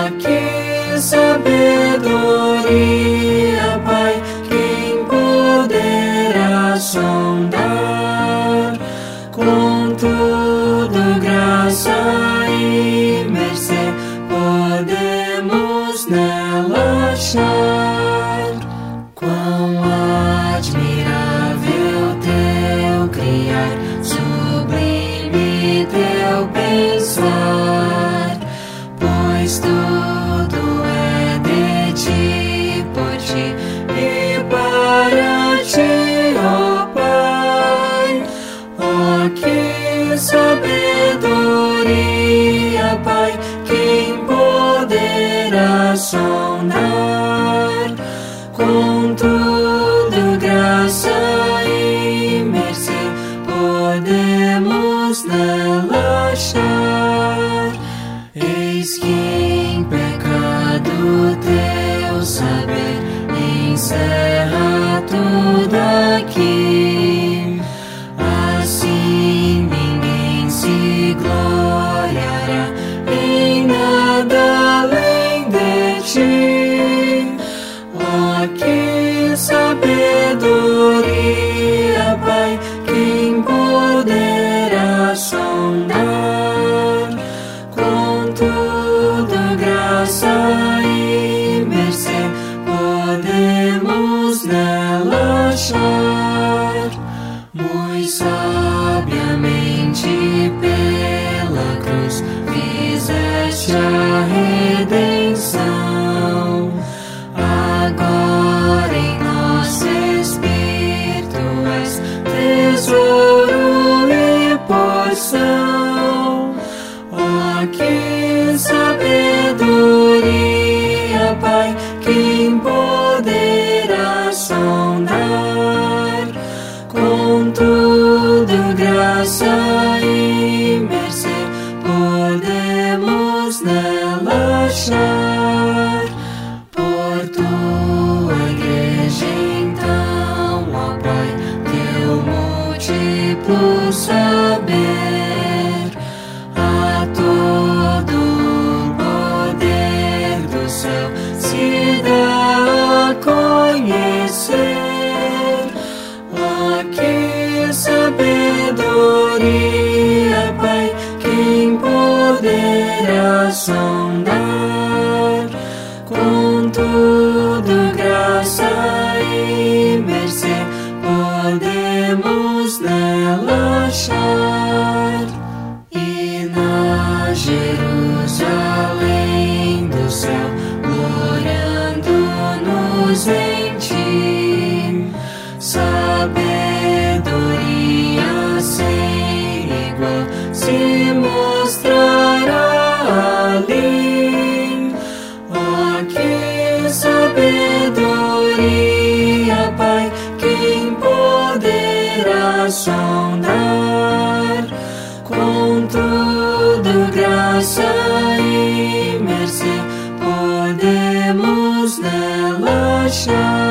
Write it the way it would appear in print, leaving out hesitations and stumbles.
Que sabedoria, Pai, quem poderá sondar? Contudo, graça e mercê podemos nela achar. Quão admirável teu criar, sublime teu pensar, pois tudo é de ti, por ti e para ti, ó Pai. Ó, que sabedoria, Pai, quem poderá sondar? Contudo, graça e mercê podemos nela achar. Eis que em pecado teu saber encerra tudo aqui. Assim ninguém se gloriará em nada além de ti. Ó, que sabedoria, Pai, quem poderá sondar? Contudo, graça e mercê podemos nela achar. Muito sabiamente pela cruz fizeste a redenção. Agora em nosso espírito és tesouro e porção. Ó, que sabedoria, Pai, quem poderá sondar? Contudo, graça e mercê podemos nela achar. Por tua igreja então, ó Pai, teu múltiplo saber, a todo o poder do céu se dá a conhecer. Ó, que sabedoria, Pai, quem poderá sondar? Contudo, graça e mercê podemos nela achar. E na Jerusalém do céu, gloriando-nos em ti, sabedoria sem igual se mostrará ali. Ó, que sabedoria, Pai, quem poderá sondar? Contudo, graça e mercê podemos nela achar.